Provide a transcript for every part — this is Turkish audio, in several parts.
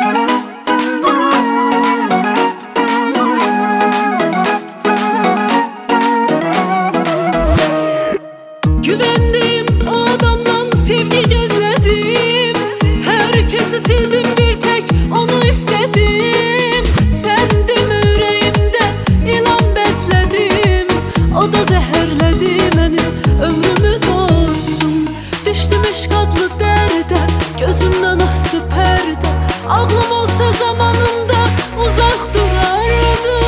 Güvendim o adamdan sevgi gözledim. Herkesi sildim bir tek onu istedim. Sendim yüreğimde ilan besledim. O da zehirledi benim ömrümü dostum. Düştüm eşkatlı derde, gözümden astı perde. Ağlım olsa zamanında uzak durardı.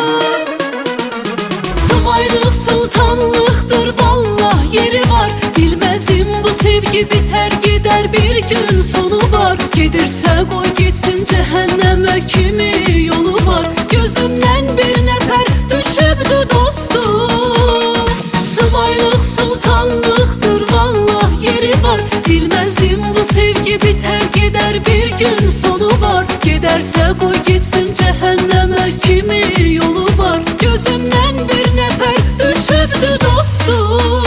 Subaylık sultanlıktır vallah yeri var. Bilmezdim bu sevgi biter gider bir gün sonu var. Gidirse koy gitsin cehenneme kimi yolu var. Gözümden bir nefer düşüptü dostum. Subaylık sultanlıktır vallah yeri var. Bilmezdim bu sevgi biter gider bir gün sonu var. Giderse koy gitsin cehenneme kimi yolu var. Gözümden bir nefer düşüptü dostum.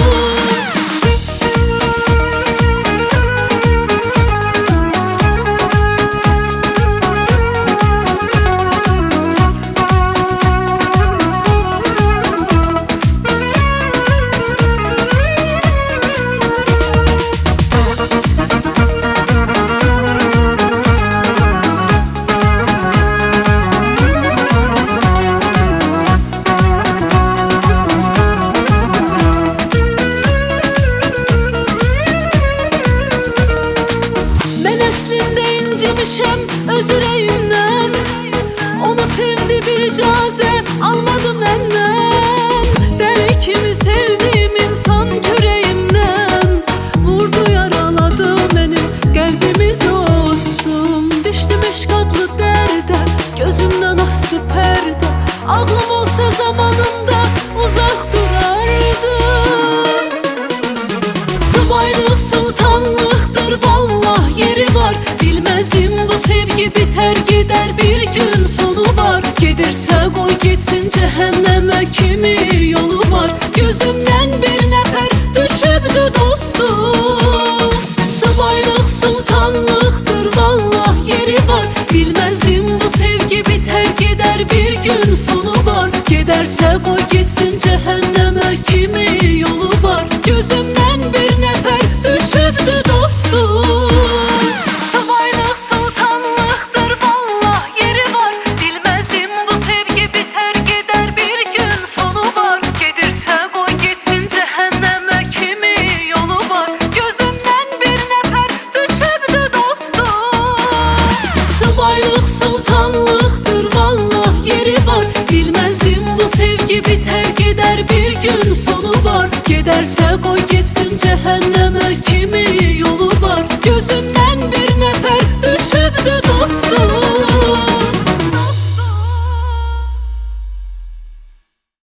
İncimişem öz yüreğimden. Onu sevdi bir icaze almadı benden. Deli kimi sevdiğim insan küreğimden. Vurdu yaraladı benim kalbimi dostum. Düştüm eşkatlı derde, gözümden astı perde. Ağlım olsa zamanında uzak durardı. Subaylık sultanlıktır vallah yeri var. Bilmezdim bu sevgi biter gider bir gün sonu var. Gidirse koy gitsin cehenneme kimi yolu var. Gözümden bir nefer düşüptü dostum. Subaylık sultanlıktır vallah yeri var. Bilmezdim bu sevgi biter gider bir gün sonu var. Giderse koy gitsin cehenneme kimi yolu var. Gözümden bir nefer düşüptü dostum. Subaylık sultanlıktır vallah yeri var. Bilmezdim bu sevgi biter gider bir gün sonu var. Giderse koy gitsin cehenneme kimi yolu var. Gözümden bir nefer düşüptü dostum.